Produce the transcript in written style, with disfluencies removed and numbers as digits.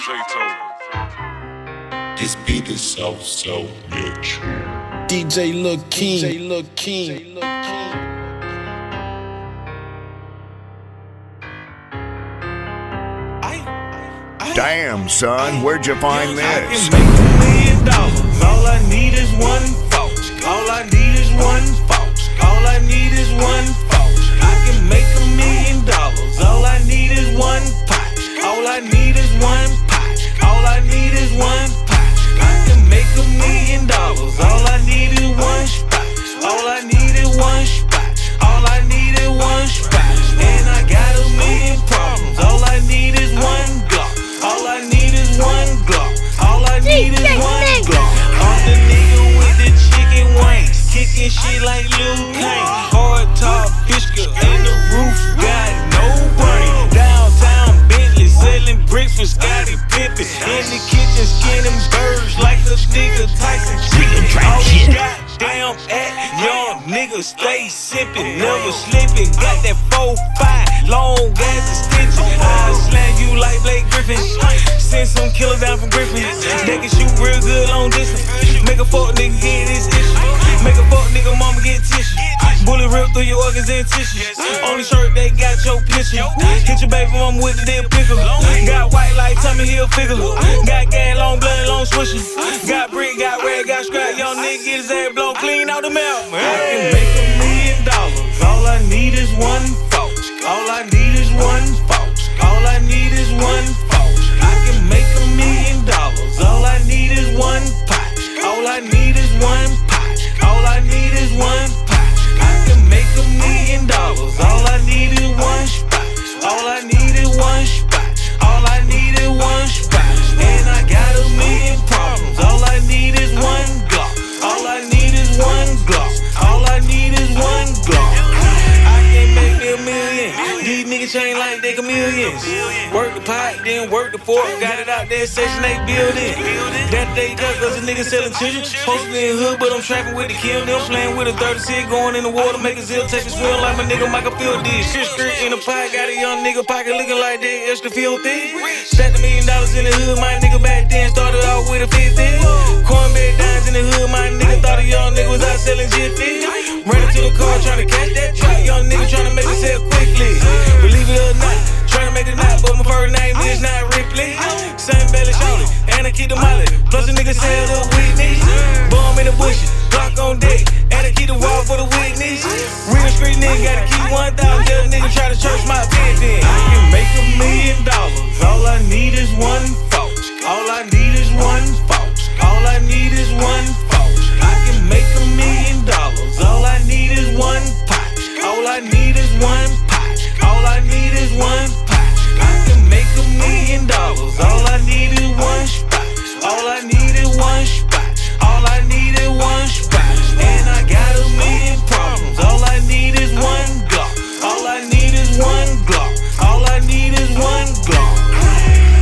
This beat is so rich. DJ Lil King. Damn, son, where'd you find this? I can make $1 million. All I need is one folks. All I need is one folks. All I need is one folks. I can make $1 million. All I need is one pot. All I need is one pot. All I need is one pot. I can make $1 million. All I need is one spot. All I need is one spot. All I need is one spot. And I got $1 million problems. All I need is one Glock. All I need is one Glock. All I need is one Glock. I'm the nigga with the chicken wings, kicking shit like Lil Kane. Hard top Fishka and the roof got no brain. Downtown Bentley selling bricks for Scottie Pippen. In the kitchen skinning birds like a nigga Tyson chicken. All this goddamn act, young nigga stay sipping, never slipping. Got that 4-5 long ass extension. I'll slam you like Blake Griffin. Send some killers down from Griffin. They can shoot real good long distance. Make a fuck nigga get this issue. Make a fuck nigga mama get tissue. Bullet rip through your organs and tissues. Only shirt they got your picture. Hit your baby mama with the damn pickle. Got white like Tommy Hilfiger. Got gas, long blood, long swisher. Got brick, got red, got scrap. Young nigga get his ass blown clean out the mouth. I can make $1 million. All I need is one folks. All I need is one folks. All I need is one folks. I can make $1 million. All I need is one pot. All I need is one pot. All I need is one pot. I can make $1 million. All I need is one spot. All I need is one spot. All I need is one spot. And I got $1 million problems. All I need is one Glock. All I need is one Glock. All I need is one Glock. I can make me $1 million. These niggas chain like they chameleons. Work the pot, then work the fork. Got it out there, Section 8 building. That day cut cause a nigga selling children. Posted in the hood, but I'm trapping with the kill. Them playing with a 36, going in the water, make a zip, take a swim like my nigga Michael Field did. Shit skirt in the pot, got a young nigga pocket looking like that extra filthy. Stacked $1 million in the hood, my nigga back then started off with a 50. Cornbread dimes in the hood, my nigga thought a young nigga was out selling jiffy. Ran into the car trying to catch that truck, young nigga trying to make it sell quickly. Believe it or not, trying to make it not, but my first name is not Ripley. Same belly shorty, and I keep the molly. Plus a nigga said up